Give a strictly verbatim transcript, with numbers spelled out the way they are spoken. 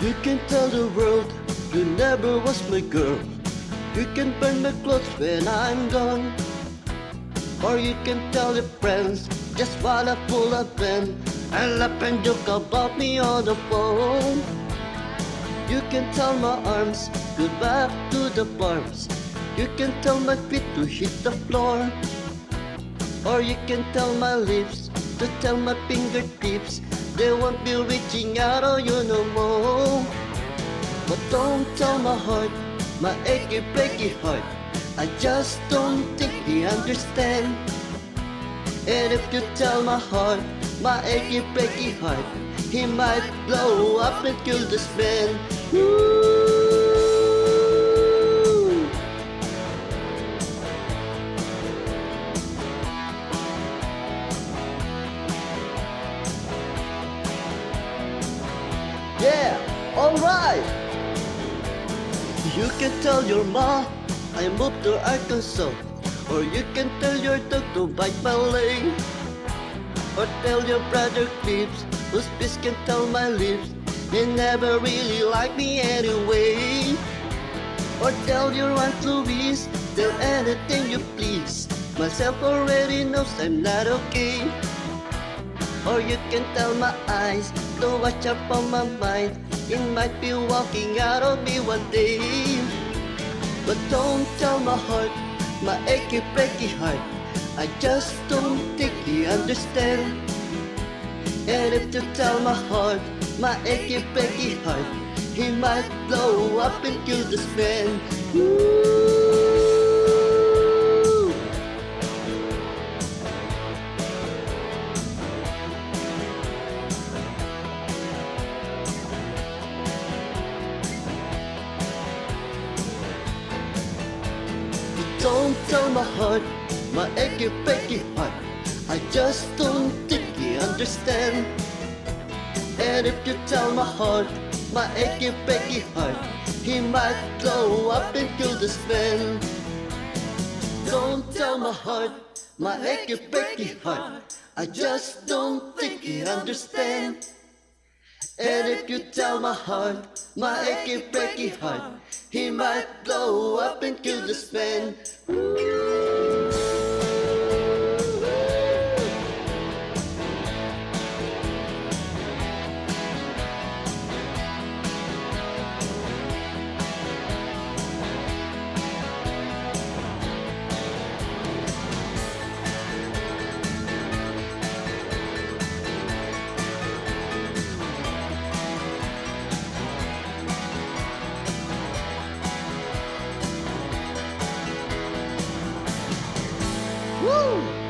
You can tell the world you never was my girl. You can burn my clothes when I'm gone. Or you can tell your friends just what a fool I've been, and laugh and joke about me on the phone. You can tell my arms goodbye to the bars. You can tell my feet to hit the floor. Or you can tell my lips to tell my fingertips they won't be reaching out on you no more. But don't tell my heart, my achy breaky heart, I just don't think he understand. And if you tell my heart, my achy breaky heart, he might blow up and kill this man. Ooh. Yeah, alright! You can tell your mom I moved to Arkansas. Or you can tell your dog to bite my leg. Or tell your brother Clips, whose piece can tell my lips he never really liked me anyway. Or tell your Aunt Louise, tell anything you please, myself already knows I'm not okay. Or you can tell my eyes to watch out for my mind, it might be walking out on me one day. But don't tell my heart, my achy breaky heart, I just don't think he understand. And if you tell my heart, my achy breaky heart, he might blow up and kill this man. Ooh. Don't tell my heart, my achy breaky heart, I just don't think he understand. And if you tell my heart, my achy breaky heart, he might blow up and kill this man. Don't tell my heart, my achy breaky heart, I just don't think he understand. And if you tell my heart, my achy breaky heart, he might blow up and kill this man. Woo!